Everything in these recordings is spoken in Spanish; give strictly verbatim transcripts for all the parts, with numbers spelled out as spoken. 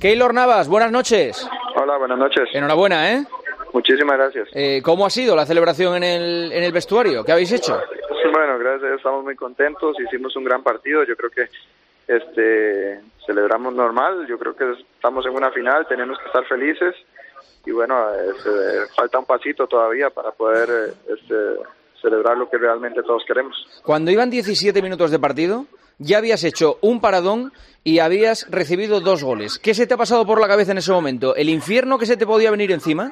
Keylor Navas, buenas noches. Hola, buenas noches. Enhorabuena, ¿eh? Muchísimas gracias. Eh, ¿Cómo ha sido la celebración en el, en el vestuario? ¿Qué habéis hecho? Bueno, gracias, estamos muy contentos, hicimos un gran partido, yo creo que este celebramos normal, yo creo que estamos en una final, tenemos que estar felices y bueno, este, falta un pasito todavía para poder este, celebrar lo que realmente todos queremos. Cuando iban diecisiete minutos de partido, ya habías hecho un paradón y habías recibido dos goles. ¿Qué se te ha pasado por la cabeza en ese momento? ¿El infierno que se te podía venir encima?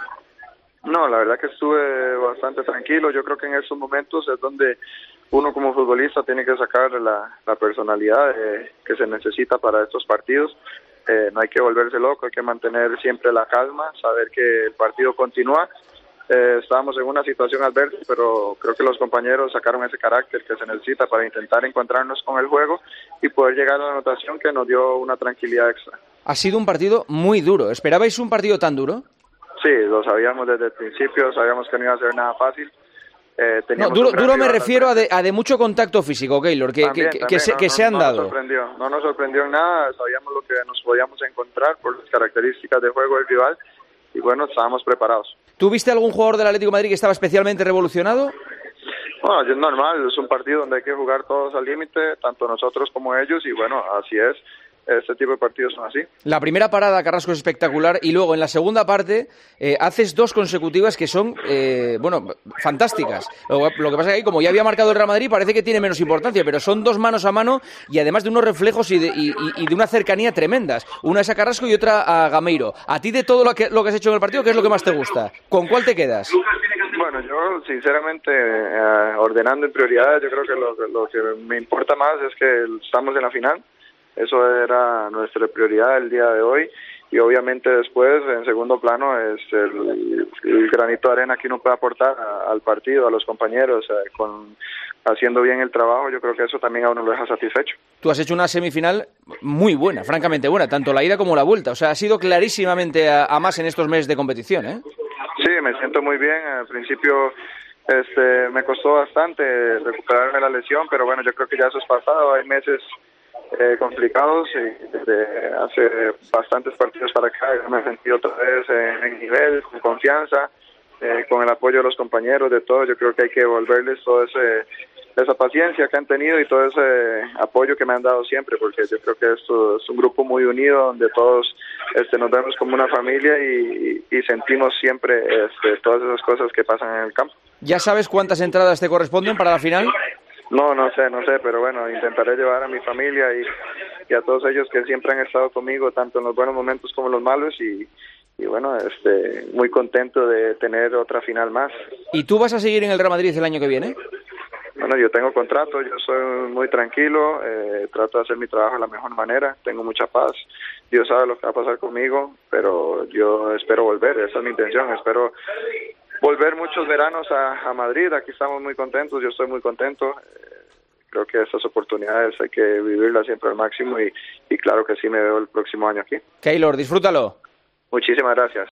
No, la verdad que estuve bastante tranquilo. Yo creo que en esos momentos es donde uno como futbolista tiene que sacar la, la personalidad eh, que se necesita para estos partidos. Eh, no hay que volverse loco, hay que mantener siempre la calma, saber que el partido continúa. Eh, estábamos en una situación adversa, pero creo que los compañeros sacaron ese carácter que se necesita para intentar encontrarnos con el juego y poder llegar a la anotación que nos dio una tranquilidad extra. Ha sido un partido muy duro. ¿Esperabais un partido tan duro? Sí, lo sabíamos desde el principio, sabíamos que no iba a ser nada fácil. Eh, no, duro duro me refiero a de, a de mucho contacto físico, Keylor, que, también, que, también, que, se, no, que no, se han no dado. Nos sorprendió, no nos sorprendió en nada, sabíamos lo que nos podíamos encontrar por las características de juego del rival y bueno, estábamos preparados. ¿Tú viste algún jugador del Atlético de Madrid que estaba especialmente revolucionado? Bueno, es normal, es un partido donde hay que jugar todos al límite, tanto nosotros como ellos y bueno, así es. Este tipo de partidos son así. La primera parada, Carrasco, es espectacular y luego en la segunda parte eh, haces dos consecutivas que son, eh, bueno, fantásticas. Lo, lo que pasa es que ahí, como ya había marcado el Real Madrid, parece que tiene menos importancia, pero son dos manos a mano y además de unos reflejos y de, y, y, y de una cercanía tremendas. Una es a Carrasco y otra a Gameiro. A ti, de todo lo que, lo que has hecho en el partido, ¿qué es lo que más te gusta? ¿Con cuál te quedas? Bueno, yo sinceramente, eh, ordenando en prioridades, yo creo que lo, lo que me importa más es que estamos en la final. Eso era nuestra prioridad el día de hoy y obviamente después en segundo plano es el, el granito de arena que uno puede aportar a, al partido, a los compañeros, eh, con haciendo bien el trabajo. Yo creo que eso también a uno lo deja satisfecho. Tú has hecho una semifinal muy buena, francamente buena, tanto la ida como la vuelta, o sea, ha sido clarísimamente a, a más en estos meses de competición, ¿eh? Sí, me siento muy bien, al principio este me costó bastante recuperarme la lesión, pero bueno, yo creo que ya eso es pasado, hay meses Eh, complicados y desde hace bastantes partidos para acá me he sentido otra vez en, en nivel, con confianza, eh, con el apoyo de los compañeros, de todos. Yo creo que hay que devolverles toda ese, esa paciencia que han tenido y todo ese apoyo que me han dado siempre, porque yo creo que esto es un grupo muy unido donde todos este, nos vemos como una familia y, y sentimos siempre este, todas esas cosas que pasan en el campo. ¿Ya sabes cuántas entradas te corresponden para la final? No, no sé, no sé, pero bueno, intentaré llevar a mi familia y, y a todos ellos que siempre han estado conmigo, tanto en los buenos momentos como en los malos, y, y bueno, este, muy contento de tener otra final más. ¿Y tú vas a seguir en el Real Madrid el año que viene? Bueno, yo tengo contrato, yo soy muy tranquilo, eh, trato de hacer mi trabajo de la mejor manera, tengo mucha paz, Dios sabe lo que va a pasar conmigo, pero yo espero volver, esa es mi intención, espero volver muchos veranos a, a Madrid. Aquí estamos muy contentos, yo estoy muy contento. Eh, creo que estas oportunidades hay que vivirlas siempre al máximo y, y claro que sí me veo el próximo año aquí. Keylor, disfrútalo. Muchísimas gracias.